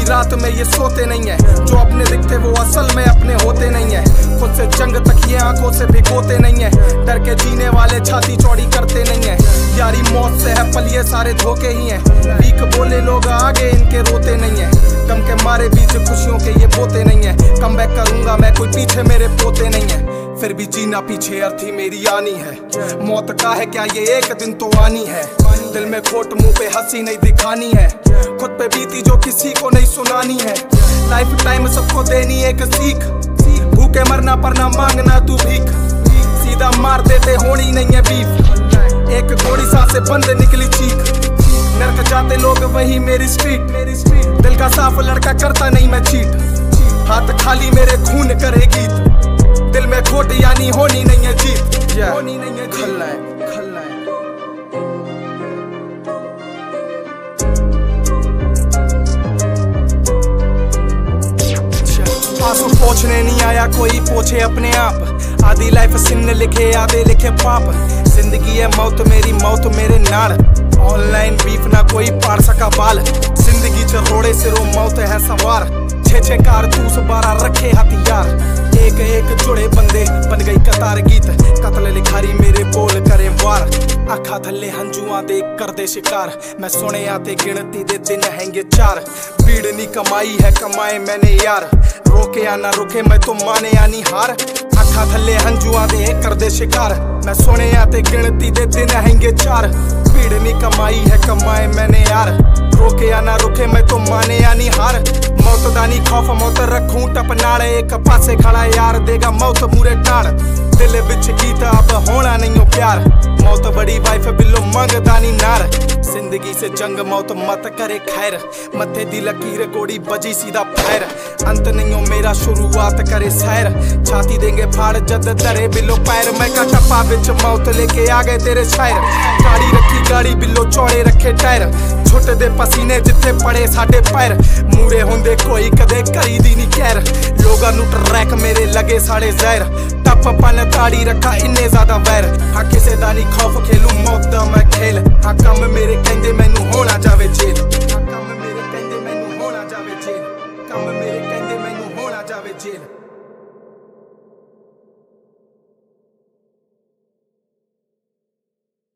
रात में ये सोते नहीं है, जो अपने दिखते वो असल में अपने होते नहीं है। खुद से जंग तक ये आंखों से भिगोते नहीं है, डर के जीने वाले छाती चौड़ी करते नहीं है। यारी मौत से है पल ये सारे धोखे ही हैं, वीक बोले लोग आगे इनके रोते नहीं है। गम के मारे बीच खुशियों के ये बोते नहीं है, कम बैक करूंगा मैं कोई पीछे मेरे पोते नहीं है। फिर भी जीना पीछे अर्थी मेरी आनी है, मौत का है क्या ये एक दिन तो आनी है। दिल में खोट मुंह पे हंसी नहीं दिखानी है, खुद पे बीती जो किसी को नहीं सुनानी है। लाइफ टाइम सबको देनी एक सीख, भूखे मरना पर ना मांगना तू भीख। सीधा मार देते होनी नहीं है बीफ, एक थोड़ी सांस से बंद निकली चीख। नरक जाते लोग वही मेरी स्ट्रीट, दिल का साफ लड़का करता नहीं मैं चीट। हाथ खाली मेरे खून करे गीत, दिल में खोट यानी होनी नहीं है जीत। होनी नहीं है खलनायक। आंसू पोछने नहीं आया कोई पोछे अपने आप, आधी लाइफ सिन लिखे आधे लिखे पाप। जिंदगी है मौत मेरी मौत मेरे नाल, ऑनलाइन बीफ ना कोई पाड़ सका बाल। जिंदगी च रोड़े सिरों मौत है सवार, 6-6 कारतूस 12 रखे हथियार। एक एक जुड़े बंदे बन गई कतार गीत, कत्ल लिखारी मेरे बोल करे वार। अखा थल्ले हंजुआ दे कर दे शिकार, मैं सुने आते गिनती दे दिन हैंगे 4। भीड़ नी कमाई है कमाए मैंने यार, रोके या ना रुके मैं तो माने या नहीं हार। अखा थल्ले हंजुआ दे कर दे शिकार, मैं सुने आते गिनती दे दिन हैंगे 4। भीड़ नी कमाई है कमाए मैंने यार, रोके या ना रुके मैं तो माने या नहीं हार। मौत दा नी खौफ मौत रखूं टप नाल, एक पासे खड़ा यार देगा मौत मूरे टाड़। दिल विच गीत अब होना नहीं हो प्यार, मौत बड़ी वाइफ बिलो मंगदा नी नार। जिंदगी से जंग मौत मत करे खैर, मथे दी लकीर गोड़ी बजी सीधा फैर। अंत नहीं हो मेरा शुरुआत करे सैर, छाती देंगे फाड़ जद दरे बिलो पैर। मैं का टप्पा बिच मौत लेके आ गए तेरे शायर, गाड़ी रखी गाड़ी बिलो चौड़े रखे टायर। छुट दे पसीने जिथे पड़े साडे पैर, मूरे होंदे कोई कदे करी दी नी कैर। लोगा नू ट्रैक मेरे लगे साढ़े जहर, टप पन ताड़ी रखा इन्ने ज्यादा वैर। हाँ किसे दा नी खौफ खेलू मौत दा मैं खेल, हाँ कम मेरे कहंदे मैनू होना जावे जेल। हाँ कम मेरे कहंदे मैनू होना जावे जेल, कम मेरे कहंदे मैनू होना जावे जेल।